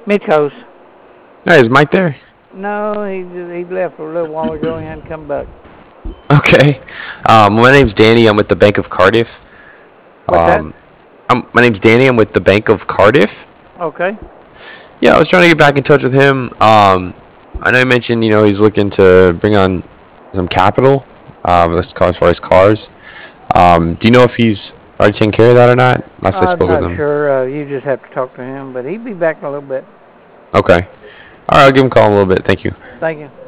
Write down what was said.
Midcoast. Hey, is Mike there? No, he left a little while ago. He hadn't come back. Okay. My name's Danny. I'm with the Bank of Cardiff. What's that? Um, my name's Danny. I'm with the Bank of Cardiff. Okay. Yeah, I was trying to get back in touch with him. I know you mentioned, he's looking to bring on some capital, as far as cars. Do you know if he's already taking care of that or not? Last I I'm spoke with not him. sure. You just have to talk to him, but he'll be back in a little bit. Okay. All right, I'll give him a call in a little bit. Thank you. Thank you.